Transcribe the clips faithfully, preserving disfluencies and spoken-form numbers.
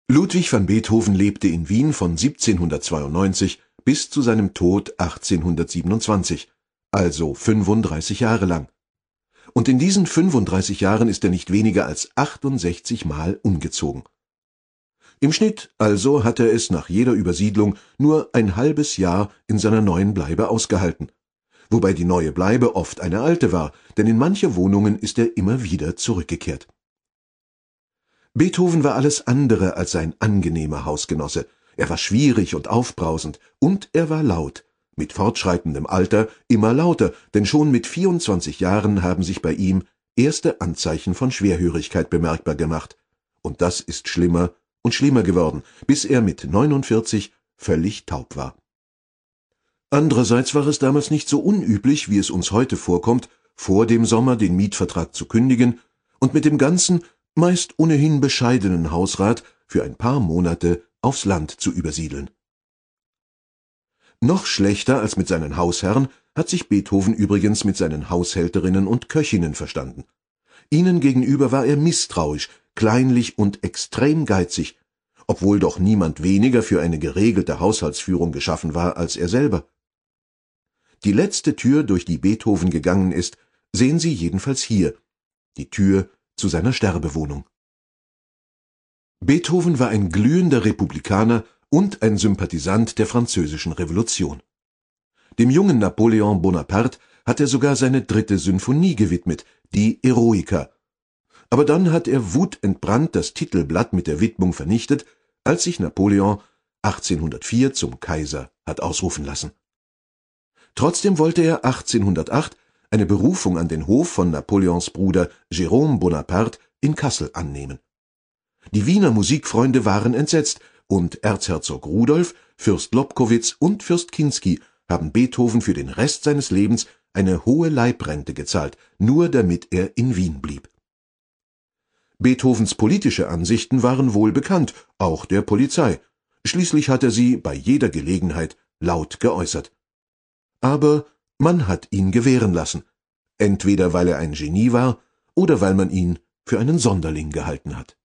Ludwig van Beethoven lebte in Wien von siebzehnhundertzweiundneunzig bis zu seinem Tod achtzehnhundertsiebenundzwanzig, also fünfunddreißig Jahre lang. Und in diesen fünfunddreißig Jahren ist er nicht weniger als achtundsechzig Mal umgezogen. Im Schnitt also hat er es nach jeder Übersiedlung nur ein halbes Jahr in seiner neuen Bleibe ausgehalten, wobei die neue Bleibe oft eine alte war, denn in manche Wohnungen ist er immer wieder zurückgekehrt. Beethoven war alles andere als ein angenehmer Hausgenosse. Er war schwierig und aufbrausend, und er war laut. Mit fortschreitendem Alter immer lauter, denn schon mit vierundzwanzig Jahren haben sich bei ihm erste Anzeichen von Schwerhörigkeit bemerkbar gemacht. Und das ist schlimmer und schlimmer geworden, bis er mit neunundvierzig völlig taub war. Andererseits war es damals nicht so unüblich, wie es uns heute vorkommt, vor dem Sommer den Mietvertrag zu kündigen und mit dem ganzen, meist ohnehin bescheidenen Hausrat für ein paar Monate aufs Land zu übersiedeln. Noch schlechter als mit seinen Hausherren hat sich Beethoven übrigens mit seinen Haushälterinnen und Köchinnen verstanden. Ihnen gegenüber war er misstrauisch, kleinlich und extrem geizig, obwohl doch niemand weniger für eine geregelte Haushaltsführung geschaffen war als er selber. Die letzte Tür, durch die Beethoven gegangen ist, sehen Sie jedenfalls hier, die Tür zu seiner Sterbewohnung. Beethoven war ein glühender Republikaner und ein Sympathisant der Französischen Revolution. Dem jungen Napoleon Bonaparte hat er sogar seine dritte Symphonie gewidmet, die Eroica. Aber dann hat er wutentbrannt das Titelblatt mit der Widmung vernichtet, als sich Napoleon achtzehnhundertvier zum Kaiser hat ausrufen lassen. Trotzdem wollte er achtzehnhundertacht eine Berufung an den Hof von Napoleons Bruder Jérôme Bonaparte in Kassel annehmen. Die Wiener Musikfreunde waren entsetzt, und Erzherzog Rudolf, Fürst Lobkowitz und Fürst Kinsky haben Beethoven für den Rest seines Lebens eine hohe Leibrente gezahlt, nur damit er in Wien blieb. Beethovens politische Ansichten waren wohl bekannt, auch der Polizei. Schließlich hat er sie bei jeder Gelegenheit laut geäußert. Aber man hat ihn gewähren lassen, entweder weil er ein Genie war oder weil man ihn für einen Sonderling gehalten hat.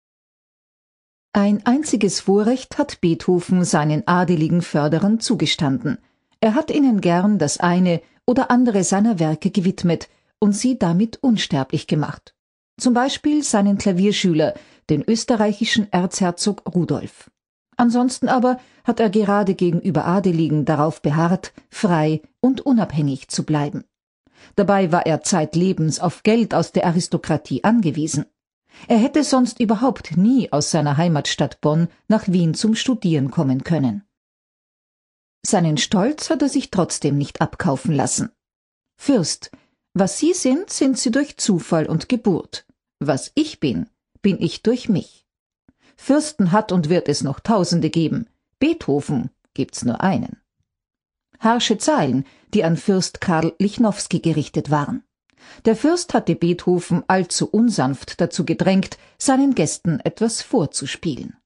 Ein einziges Vorrecht hat Beethoven seinen adeligen Förderern zugestanden. Er hat ihnen gern das eine oder andere seiner Werke gewidmet und sie damit unsterblich gemacht. Zum Beispiel seinen Klavierschüler, den österreichischen Erzherzog Rudolf. Ansonsten aber hat er gerade gegenüber Adeligen darauf beharrt, frei und unabhängig zu bleiben. Dabei war er zeitlebens auf Geld aus der Aristokratie angewiesen. Er hätte sonst überhaupt nie aus seiner Heimatstadt Bonn nach Wien zum Studieren kommen können. Seinen Stolz hat er sich trotzdem nicht abkaufen lassen. Fürst, was Sie sind, sind Sie durch Zufall und Geburt. Was ich bin, bin ich durch mich. Fürsten hat und wird es noch Tausende geben. Beethoven gibt's nur einen. Harsche Zeilen, die an Fürst Karl Lichnowsky gerichtet waren. Der Fürst hatte Beethoven allzu unsanft dazu gedrängt, seinen Gästen etwas vorzuspielen.